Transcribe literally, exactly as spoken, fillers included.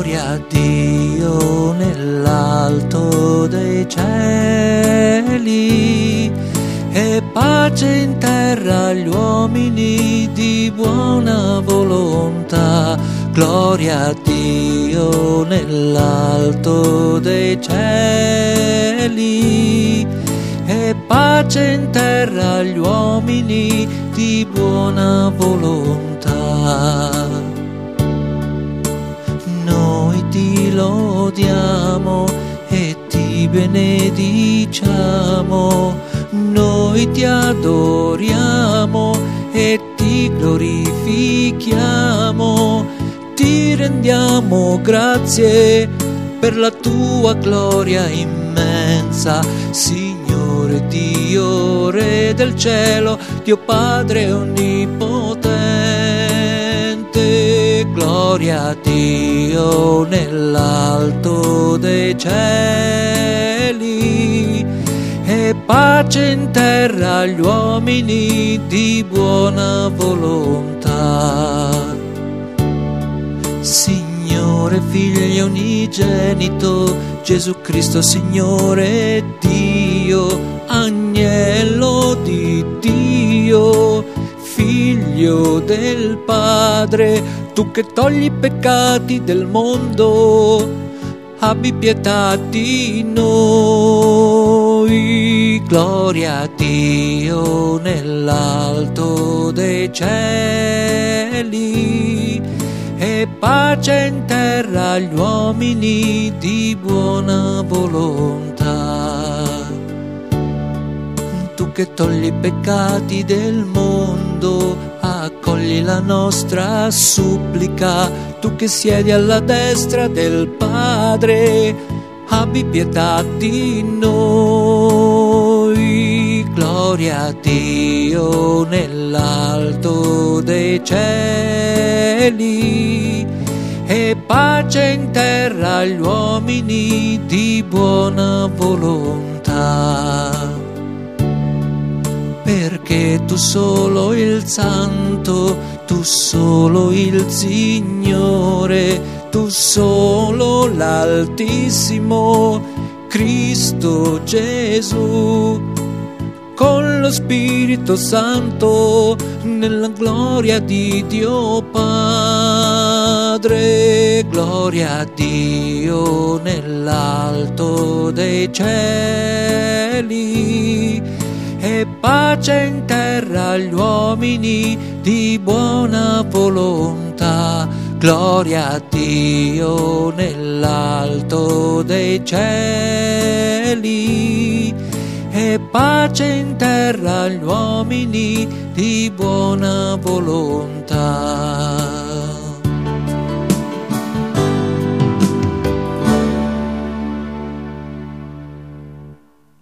gloria a Dio nell'alto dei cieli e pace in terra agli uomini di buona volontà. Gloria a Dio nell'alto dei cieli e pace in terra agli uomini di buona volontà. Noi ti lodiamo e ti benediciamo, noi ti adoriamo e ti glorifichiamo, ti rendiamo grazie per la tua gloria immensa, Signore Dio, Re del cielo, Dio Padre onnipotente. Gloria a Dio nell'alto dei cieli e pace in terra agli uomini di buona volontà. Signore, Figlio unigenito, Gesù Cristo, Signore Dio, Agnello di Dio, Figlio del Padre, tu che togli i peccati del mondo, abbi pietà di noi. Gloria a Dio nell'alto dei cieli e pace in terra agli uomini di buona volontà. Tu che togli i peccati del mondo, accogli la nostra supplica. Tu che siedi alla destra del Padre, abbi pietà di noi. Gloria a Dio nell'alto dei cieli e pace in terra agli uomini di buona volontà. Perché tu solo il Santo, tu solo il Signore, tu solo l'Altissimo, Cristo Gesù, con lo Spirito Santo, nella gloria di Dio Padre. Gloria a Dio nell'alto dei cieli e pace in terra agli uomini di buona volontà. Gloria a Dio nell'alto dei cieli e pace in terra agli uomini di buona volontà.